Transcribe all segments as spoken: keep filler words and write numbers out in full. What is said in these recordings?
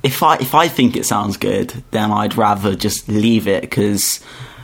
if I if I think it sounds good, then I'd rather just leave it, because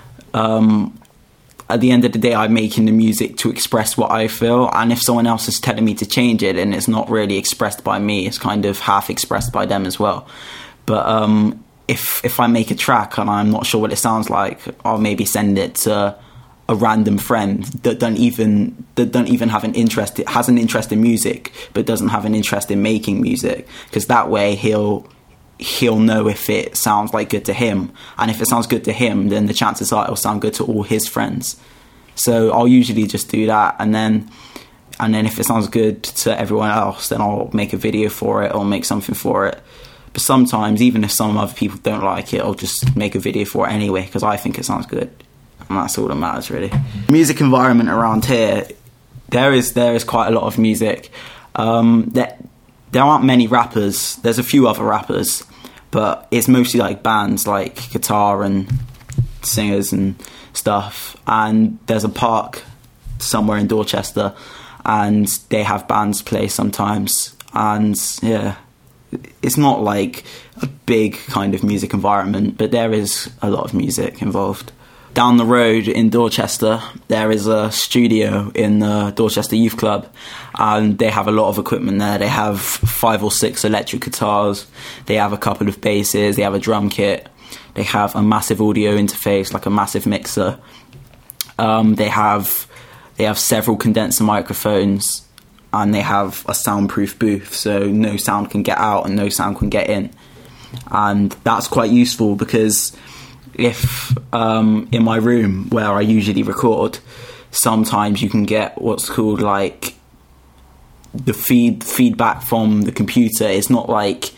um, at the end of the day, I'm making the music to express what I feel, and if someone else is telling me to change it, and it's not really expressed by me, it's kind of half expressed by them as well. But um, if if I make a track and I'm not sure what it sounds like, I'll maybe send it to a random friend that don't even that don't even have an interest, it has an interest in music but doesn't have an interest in making music, because that way he'll he'll know if it sounds like good to him, and if it sounds good to him, then the chances are it'll sound good to all his friends. So I'll usually just do that, and then and then if it sounds good to everyone else, then I'll make a video for it or make something for it. But sometimes, even if some other people don't like it, I'll just make a video for it anyway, because I think it sounds good. And that's all that matters, really. Music environment around here, there is there is quite a lot of music. Um, there, there aren't many rappers. There's a few other rappers, but it's mostly like bands, like guitar and singers and stuff. And there's a park somewhere in Dorchester, and they have bands play sometimes. And yeah, it's not like a big kind of music environment, but there is a lot of music involved. Down the road in Dorchester, there is a studio in the Dorchester Youth Club, and they have a lot of equipment there. They have five or six electric guitars, they have a couple of basses, they have a drum kit, they have a massive audio interface, like a massive mixer. Um, they have they have several condenser microphones, and they have a soundproof booth, so no sound can get out and no sound can get in. And that's quite useful, because if um, in my room where I usually record, sometimes you can get what's called like the feed feedback from the computer. It's not like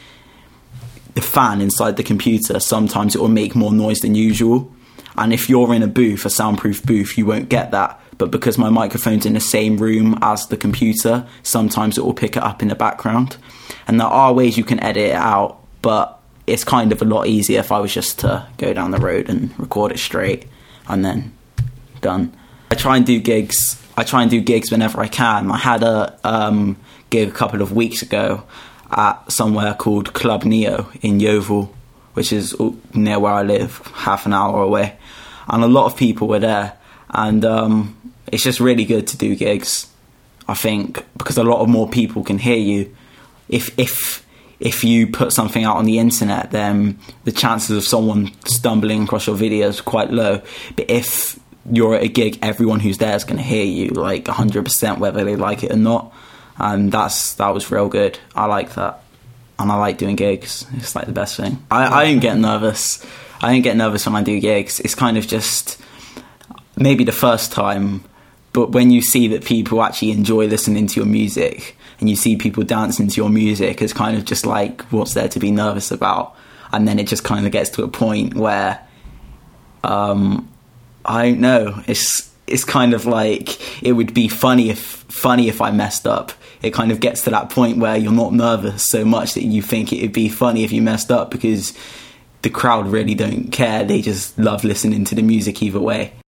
the fan inside the computer. Sometimes it will make more noise than usual, and if you're in a booth, a soundproof booth, you won't get that. But because my microphone's in the same room as the computer, sometimes it will pick it up in the background. And there are ways you can edit it out, but it's kind of a lot easier if I was just to go down the road and record it straight and then done. I try and do gigs. I try and do gigs whenever I can. I had a um, gig a couple of weeks ago at somewhere called Club Neo in Yeovil, which is near where I live, half an hour away. And a lot of people were there. And um, it's just really good to do gigs, I think, because a lot of more people can hear you. If if... If you put something out on the internet, then the chances of someone stumbling across your video is quite low. But if you're at a gig, everyone who's there is going to hear you, like one hundred percent, whether they like it or not. And that's that was real good. I like that. And I like doing gigs. It's like the best thing. I, I don't get nervous. I don't get nervous when I do gigs. It's kind of just maybe the first time, but when you see that people actually enjoy listening to your music, and you see people dancing to your music, it's kind of just like, what's there to be nervous about? And then it just kind of gets to a point where, um, I don't know, it's it's kind of like, it would be funny if funny if I messed up. It kind of gets to that point where you're not nervous so much that you think it would be funny if you messed up, because the crowd really don't care. They just love listening to the music either way.